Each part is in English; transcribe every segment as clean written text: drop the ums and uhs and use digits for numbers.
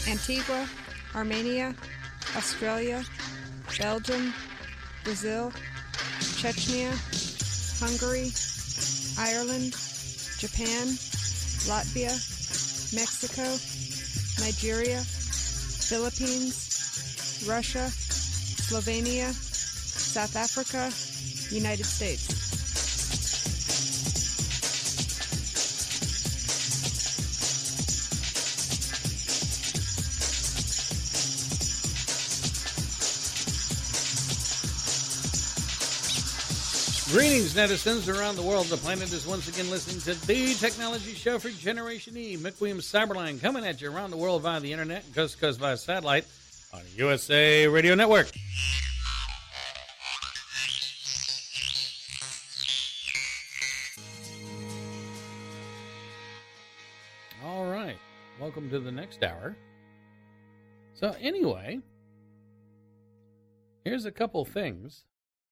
Antigua, Armenia, Australia, Belgium, Brazil, Chechnya, Hungary, Ireland, Japan, Latvia, Mexico, Nigeria, Philippines, Russia, Slovenia, South Africa, United States. Greetings, netizens around the world. The planet is once again listening to the technology show for Generation E. Mick Williams Cyberline coming at you around the world via the internet, coast to coast via satellite on USA Radio Network. All right. Welcome to the next hour. So anyway, here's a couple things.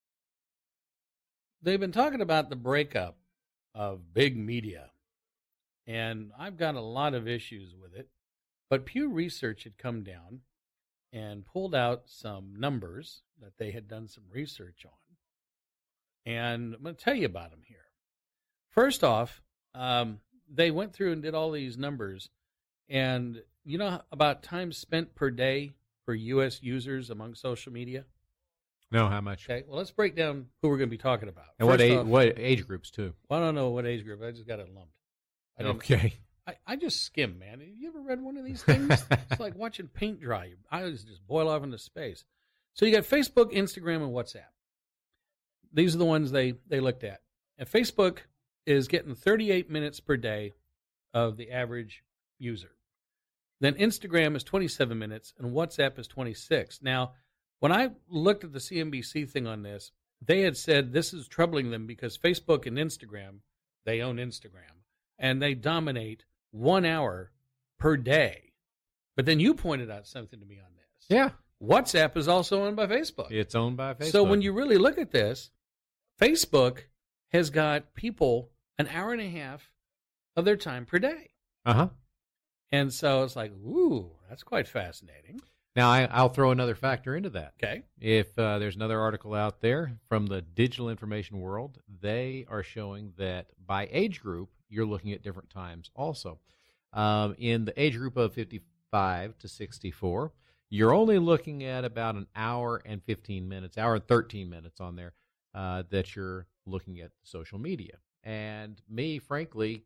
They've been talking about the breakup of big media, and I've got a lot of issues with it. But Pew Research had come down and pulled out some numbers that they had done some research on. And I'm going to tell you about them here. First off, they went through and did all these numbers. And you know about time spent per day for U.S. users among social media? No, how much? Okay, well, let's break down who we're going to be talking about. And what age groups, too? Well, I don't know what age group. I just got it lumped. Okay. I just skim, man. Have you ever read one of these things? It's like watching paint dry. Your eyes just boil off into space. So you got Facebook, Instagram, and WhatsApp. These are the ones they looked at. And Facebook is getting 38 minutes per day of the average user. Then Instagram is 27 minutes, and WhatsApp is 26. Now, when I looked at the CNBC thing on this, they had said this is troubling them because Facebook and Instagram, they own Instagram, and they dominate 1 hour per day. But then you pointed out something to me on this. Yeah. WhatsApp is also owned by Facebook. It's owned by Facebook. So when you really look at this, Facebook has got people an hour and a half of their time per day. Uh-huh. And so it's like, ooh, that's quite fascinating. Now, I'll throw another factor into that. Okay. If there's another article out there from the digital information world, they are showing that by age group, you're looking at different times also. In the age group of 55 to 64, you're only looking at about an hour and 15 minutes, hour and 13 minutes on there that you're looking at social media. And me, frankly,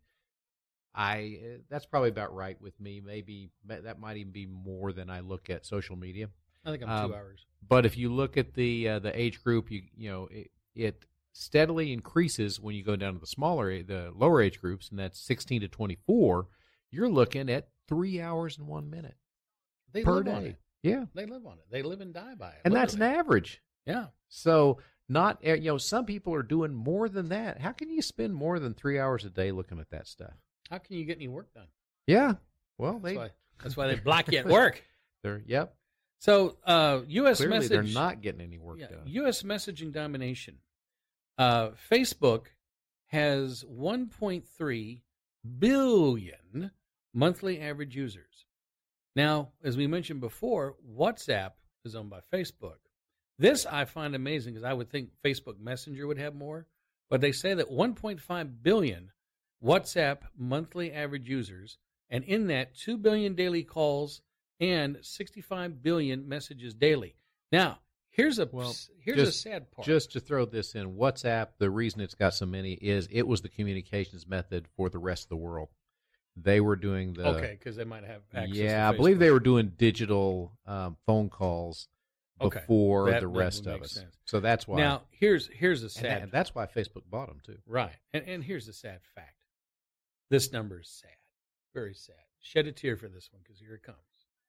that's probably about right with me. Maybe that might even be more than I look at social media. I think I'm 2 hours. But if you look at the age group, it steadily increases when you go down to the lower age groups, and that's 16 to 24. You're looking at 3 hours and 1 minute per day. On it. Yeah, they live on it. They live and die by it. and literally. that's an average. Yeah. So not some people are doing more than that. How can you spend more than 3 hours a day looking at that stuff? How can you get any work done? Yeah. Well, that's why they block you at work. Yep. So U.S. Clearly, message, they're not getting any work done. U.S. messaging domination. Facebook has 1.3 billion monthly average users. Now, as we mentioned before, WhatsApp is owned by Facebook. This I find amazing because I would think Facebook Messenger would have more, but they say that 1.5 billion WhatsApp monthly average users, and in that 2 billion daily calls and 65 billion messages daily. Now, here's a sad part. Just to throw this in, WhatsApp, the reason it's got so many is it was the communications method for the rest of the world. They were doing because they might have access to I Facebook. believe they were doing digital phone calls before the rest of us. Sense. So that's why. Now, here's a sad... And that's why Facebook bought them, too. Right. And here's the sad fact. This number is sad. Very sad. Shed a tear for this one because here it comes.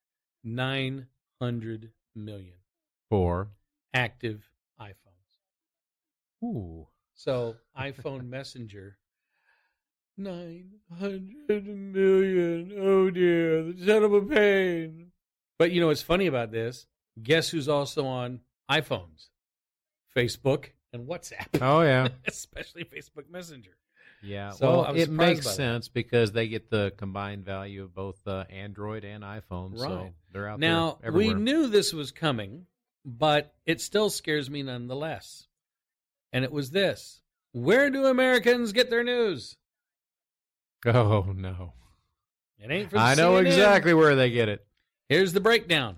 900 million. For? Active iPhones. Ooh. So, iPhone Messenger... 900 million. Oh, dear. The son of a pain. But you know what's funny about this? Guess who's also on iPhones? Facebook and WhatsApp. Oh, yeah. Especially Facebook Messenger. Yeah, So I well, was it surprised makes by that. sense because they get the combined value of both Android and iPhone, so Right. they're out Now, there we everywhere. knew this was coming, but it still scares me nonetheless. And it was this. Where do Americans get their news? Oh, no. It ain't from I know CNN. exactly where they get it. Here's the breakdown.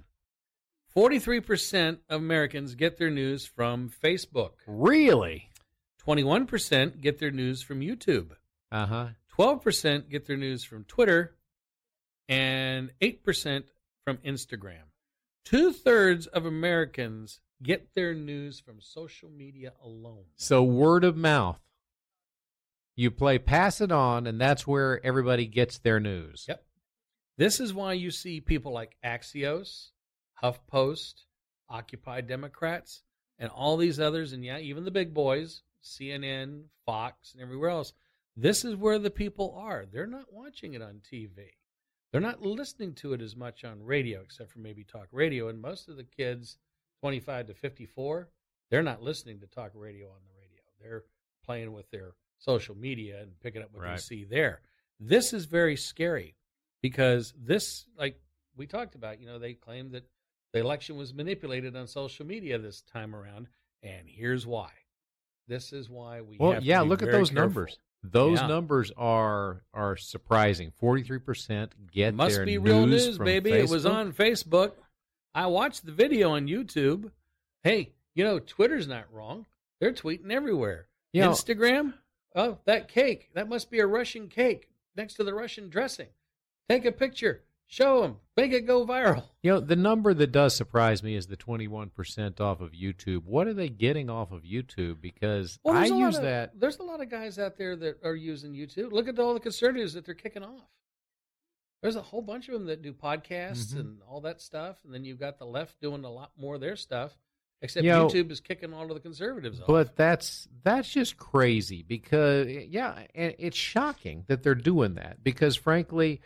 43% of Americans get their news from Facebook. Really? 21% get their news from YouTube. Uh-huh. 12% get their news from Twitter. And 8% from Instagram. 2/3 of Americans get their news from social media alone. So word of mouth. You play pass it on, and that's where everybody gets their news. Yep. This is why you see people like Axios, HuffPost, Occupy Democrats, and all these others, and yeah, even the big boys, CNN, Fox, and everywhere else. This is where the people are. They're not watching it on TV. They're not listening to it as much on radio, except for maybe talk radio. And most of the kids, 25 to 54, they're not listening to talk radio on the radio. They're playing with their social media and picking up what they Right. see there. This is very scary because this, like we talked about, they claim that the election was manipulated on social media this time around. And here's why. This is why we Well, have to yeah, be look at very those careful. numbers. Those Yeah. numbers are surprising. 43% get Must their be real news, from baby. Facebook. It was on Facebook. I watched the video on YouTube. Hey, Twitter's not wrong. They're tweeting everywhere. Instagram, oh, that cake. That must be a Russian cake next to the Russian dressing. Take a picture. Show them. Make it go viral. The number that does surprise me is the 21% off of YouTube. What are they getting off of YouTube? Because I there's a lot use of- that. There's a lot of guys out there that are using YouTube. Look at all the conservatives that they're kicking off. There's a whole bunch of them that do podcasts Mhm. and all that stuff. And then you've got the left doing a lot more of their stuff. Except YouTube is kicking all of the conservatives off. But that's just crazy because, yeah, and it's shocking that they're doing that because, frankly,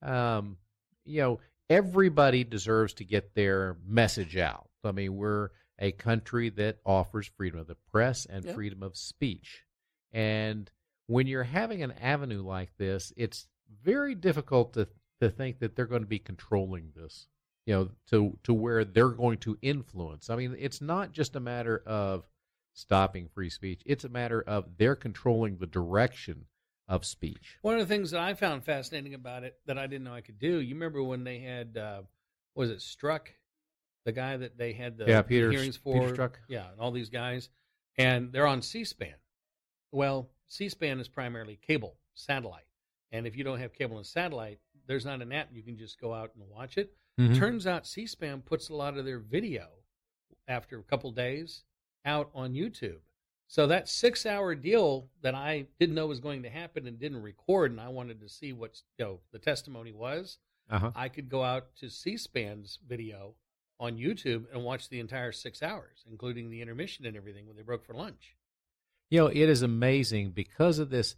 everybody deserves to get their message out. I mean, we're a country that offers freedom of the press and Yep. freedom of speech. And when you're having an avenue like this, it's very difficult to think that they're going to be controlling this, to where they're going to influence. I mean, it's not just a matter of stopping free speech. It's a matter of they're controlling the direction of speech. One of the things that I found fascinating about it that I didn't know I could do, you remember when they had, was it Strzok, the guy that they had the Peter hearings for? Peter Strzok. Yeah, and all these guys. And they're on C-SPAN. Well, C-SPAN is primarily cable, satellite. And if you don't have cable and satellite, there's not an app you can just go out and watch it. Mhm. Turns out C-SPAN puts a lot of their video after a couple days out on YouTube. So that 6-hour deal that I didn't know was going to happen and didn't record, and I wanted to see what the testimony was, Uh-huh. I could go out to C-SPAN's video on YouTube and watch the entire 6 hours, including the intermission and everything when they broke for lunch. It is amazing because of this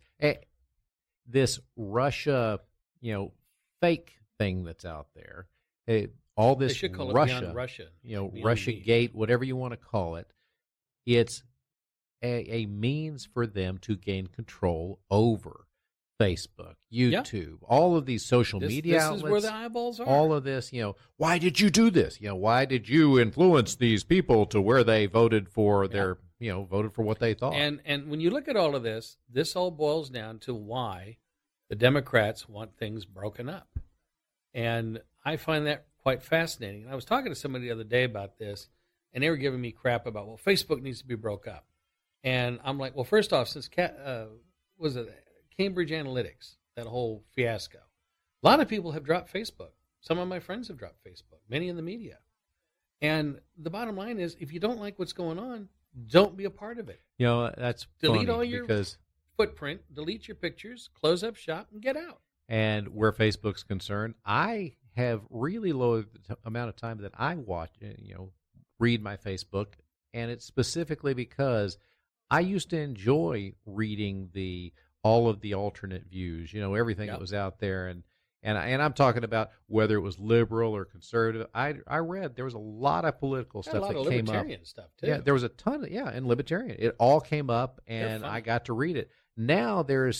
Russia, fake thing that's out there. All this They should call it Russia, Beyond Russia. Beyond Russia me. Gate, whatever you want to call it. It's a means for them to gain control over Facebook, YouTube, all of these social media This outlets. is where the eyeballs are. All of this, why did you do this? Why did you influence these people to where they voted for their, voted for what they thought? And when you look at all of this, this all boils down to why the Democrats want things broken up. And I find that quite fascinating. And I was talking to somebody the other day about this, and they were giving me crap about, well, Facebook needs to be broke up. And I'm like, well, first off, since was it Cambridge Analytics, that whole fiasco, a lot of people have dropped Facebook. Some of my friends have dropped Facebook, many in the media. And the bottom line is, if you don't like what's going on, don't be a part of it. That's Delete funny all your because footprint, delete your pictures, close up shop, and get out. and where Facebook's concerned, I have really low amount of time that I watch, read my Facebook, and it's specifically because I used to enjoy reading all of the alternate views, everything that was out there, and I'm talking about whether it was liberal or conservative. I read there was a lot of political Got a stuff lot that of came up. libertarian stuff too. Yeah, there was a ton of and libertarian. It all came up, and fun. I got to read it. now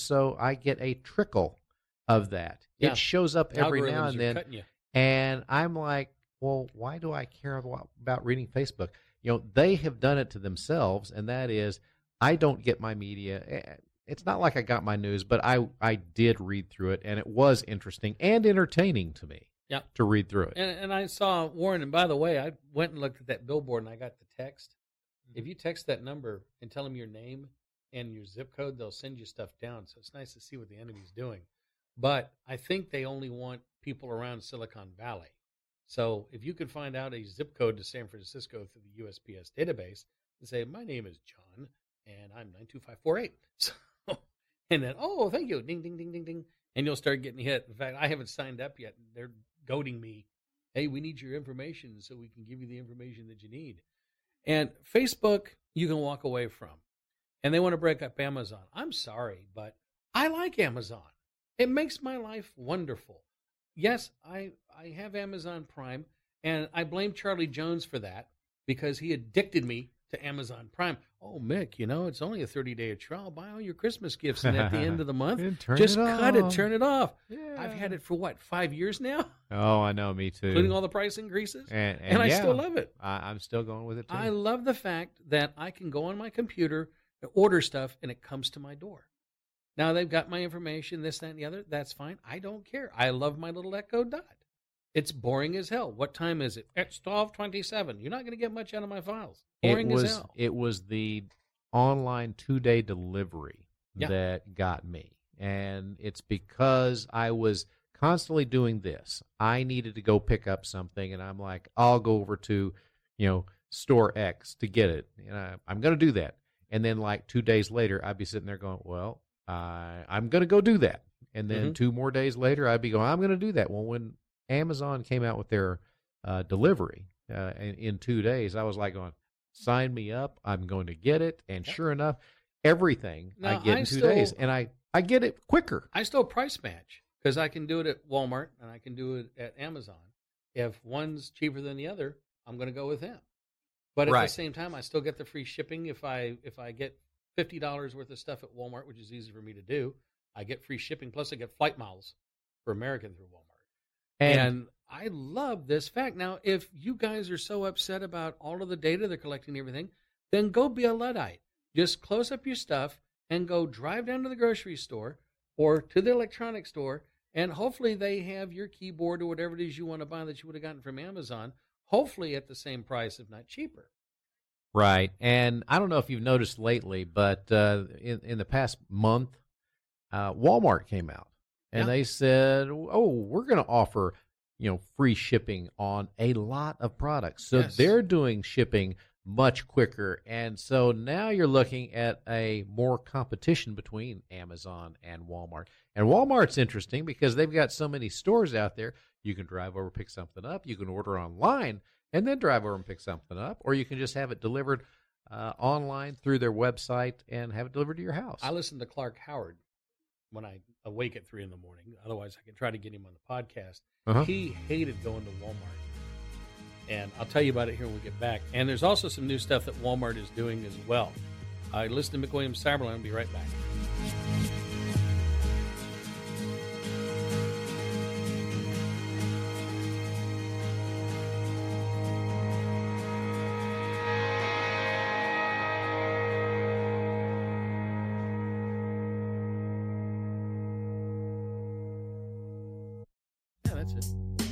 I get a trickle of that. Yeah. It shows up every now Algorithms and are then, cutting you. and I'm like, well, why do I care about reading Facebook? They have done it to themselves, and that is, I don't get my media. It's not like I got my news, but I did read through it, and it was interesting and entertaining to me. Yeah. To read through it. And I saw Warren, and by the way, I went and looked at that billboard, and I got the text. If you text that number and tell them your name and your zip code, they'll send you stuff down. So it's nice to see what the enemy's doing. But I think they only want people around Silicon Valley. So if you could find out a zip code to San Francisco through the USPS database and say, my name is John, and I'm 92548. So, and then, oh, thank you, ding, ding, ding, ding, ding. And you'll start getting hit. In fact, I haven't signed up yet. They're goading me. Hey, we need your information so we can give you the information that you need. And Facebook, you can walk away from. And they want to break up Amazon. I'm sorry, but I like Amazon. It makes my life wonderful. Yes, I have Amazon Prime, and I blame Charlie Jones for that because he addicted me to Amazon Prime. Oh, Mick, it's only a 30-day trial. Buy all your Christmas gifts, and at the end of the month, just cut it, turn it off. Yeah. I've had it for, 5 years now? Oh, I know, me too. Including all the price increases. And I still love it. I'm still going with it, too. I love the fact that I can go on my computer, order stuff, and it comes to my door. Now, they've got my information, this, that, and the other. That's fine. I don't care. I love my little Echo Dot. It's boring as hell. What time is it? It's 12:27. You're not going to get much out of my files. Boring as hell. It was the online 2-day delivery that got me. And it's because I was constantly doing this. I needed to go pick up something, and I'm like, I'll go over to, store X to get it. And I'm going to do that. And then 2 days later, I'd be sitting there going, well, I'm going to go do that. And then 2 more days later, I'd be going, I'm going to do that. Well, when Amazon came out with their delivery in 2 days, I was like going, sign me up. I'm going to get it. And sure enough, everything I get in 2 days. And I get it quicker. I still price match because I can do it at Walmart and I can do it at Amazon. If one's cheaper than the other, I'm going to go with them. But at the same time, I still get the free shipping. If I get $50 worth of stuff at Walmart, which is easy for me to do, I get free shipping. Plus, I get flight miles for American through Walmart. And I love this fact. Now, if you guys are so upset about all of the data they're collecting and everything, then go be a Luddite. Just close up your stuff and go drive down to the grocery store or to the electronics store, and hopefully they have your keyboard or whatever it is you want to buy that you would have gotten from Amazon, hopefully at the same price, if not cheaper. Right. And I don't know if you've noticed lately, but in the past month, Walmart came out. And they said, oh, we're going to offer, free shipping on a lot of products. So they're doing shipping much quicker. And so now you're looking at a more competition between Amazon and Walmart. And Walmart's interesting because they've got so many stores out there. You can drive over, pick something up. You can order online and then drive over and pick something up. Or you can just have it delivered online through their website and have it delivered to your house. I listen to Clark Howard when I awake at 3 a.m. Otherwise, I can try to get him on the podcast. He hated going to Walmart. And I'll tell you about it here when we get back. And there's also some new stuff that Walmart is doing as well. Listen to McWilliams Cyberline. I'll be right back. That's it.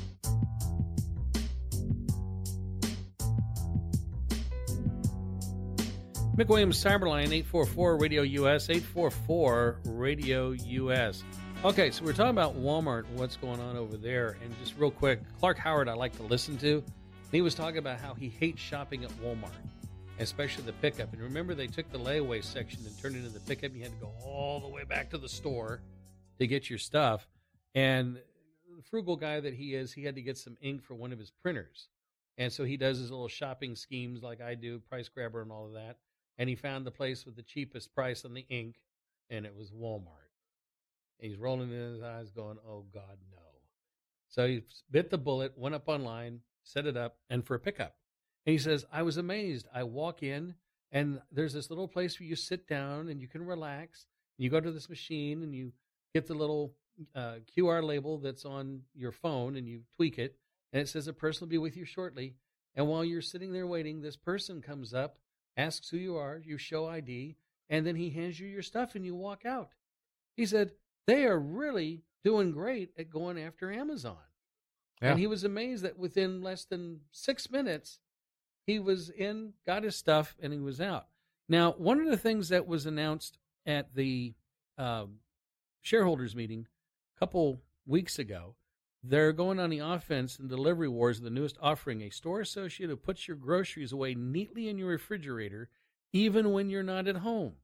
McWilliams Cyberline, 844 Radio US, 844 Radio US. Okay, so we're talking about Walmart and what's going on over there. And just real quick, Clark Howard I like to listen to. He was talking about how he hates shopping at Walmart, especially the pickup. And remember, they took the layaway section and turned it into the pickup. You had to go all the way back to the store to get your stuff. And the frugal guy that he is, he had to get some ink for one of his printers. And so he does his little shopping schemes like I do, Price Grabber and all of that. And he found the place with the cheapest price on the ink, and it was Walmart. And he's rolling in his eyes going, oh, God, no. So he bit the bullet, went up online, set it up, and for a pickup. And he says, I was amazed. I walk in, and there's this little place where you sit down and you can relax. You go to this machine and you get the little QR label that's on your phone and you tweak it, and it says a person will be with you shortly. And while you're sitting there waiting, this person comes up, asks who you are, you show ID, and then he hands you your stuff and you walk out. He said, they are really doing great at going after Amazon. Yeah. And he was amazed that within less than 6 minutes, he was in, got his stuff, and he was out. Now, one of the things that was announced at the shareholders meeting a couple weeks ago, they're going on the offense in Delivery Wars, the newest offering, a store associate who puts your groceries away neatly in your refrigerator, even when you're not at home.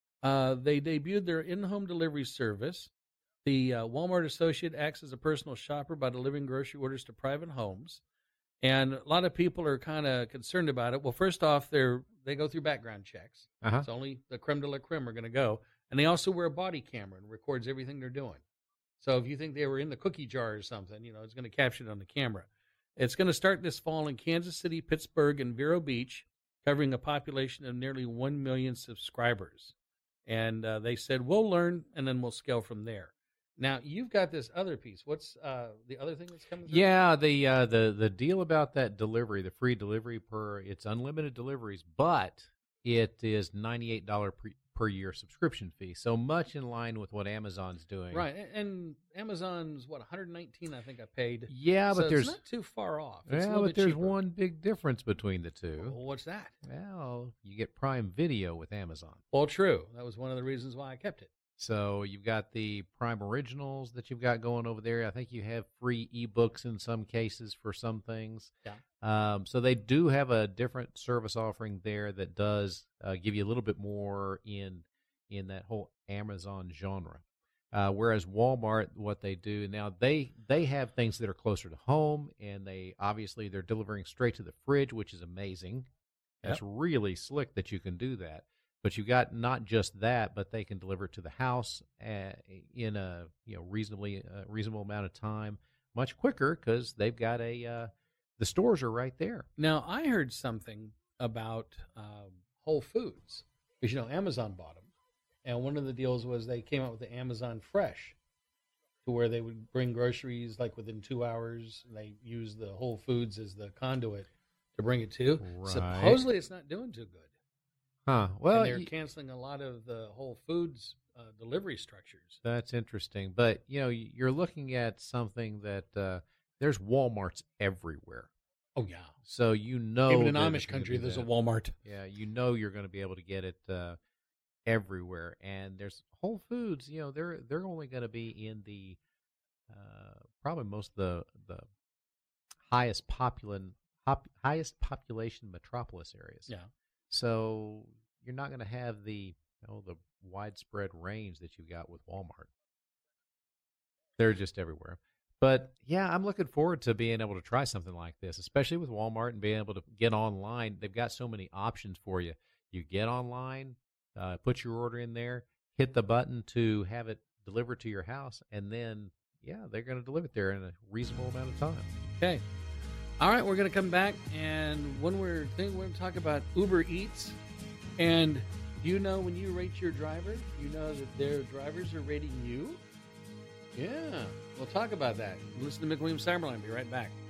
They debuted their in-home delivery service. The Walmart associate acts as a personal shopper by delivering grocery orders to private homes. And a lot of people are kind of concerned about it. Well, first off, they go through background checks. Uh-huh. It's only the creme de la creme are going to go. And they also wear a body camera and records everything they're doing. So if you think they were in the cookie jar or something, it's going to capture it on the camera. It's going to start this fall in Kansas City, Pittsburgh, and Vero Beach, covering a population of nearly 1 million subscribers. And they said, we'll learn, and then we'll scale from there. Now, you've got this other piece. What's the other thing that's coming through? Yeah, the deal about that delivery, the free delivery it's unlimited deliveries, but it is $98 per year subscription fee. So much in line with what Amazon's doing. Right, and Amazon's, $119 I think I paid. Yeah, so but there's it's not too far off. It's but there's one big difference between the two. Well, what's that? Well, you get Prime Video with Amazon. Well, true. That was one of the reasons why I kept it. So you've got the Prime Originals that you've got going over there. I think you have free ebooks in some cases for some things. Yeah. So they do have a different service offering there that does give you a little bit more in that whole Amazon genre. Whereas Walmart, what they do now, they have things that are closer to home, and they're delivering straight to the fridge, which is amazing. That's really slick that you can do that. But you got not just that, but they can deliver it to the house in a reasonable amount of time, much quicker because they've got the stores are right there. Now I heard something about Whole Foods because Amazon bought them, and one of the deals was they came out with the Amazon Fresh, to where they would bring groceries like within 2 hours. And they use the Whole Foods as the conduit to bring it to. Right. Supposedly it's not doing too good. Huh. Well, and they're canceling a lot of the Whole Foods delivery structures. That's interesting. But, you're looking at something that there's Walmarts everywhere. Oh, yeah. So even in Amish country, there's a Walmart. Yeah, you're going to be able to get it everywhere. And there's Whole Foods, they're only going to be in the probably most of the highest population metropolis areas. Yeah. So you're not going to have the widespread range that you've got with Walmart. They're just everywhere. But yeah, I'm looking forward to being able to try something like this, especially with Walmart and being able to get online. They've got so many options for you. You get online, put your order in there, hit the button to have it delivered to your house, and then they're going to deliver it there in a reasonable amount of time. Okay. All right, we're going to come back, and when we're going to talk about Uber Eats. And when you rate your driver, that their drivers are rating you? Yeah, we'll talk about that. Listen to McWilliams Cyberline. Be right back.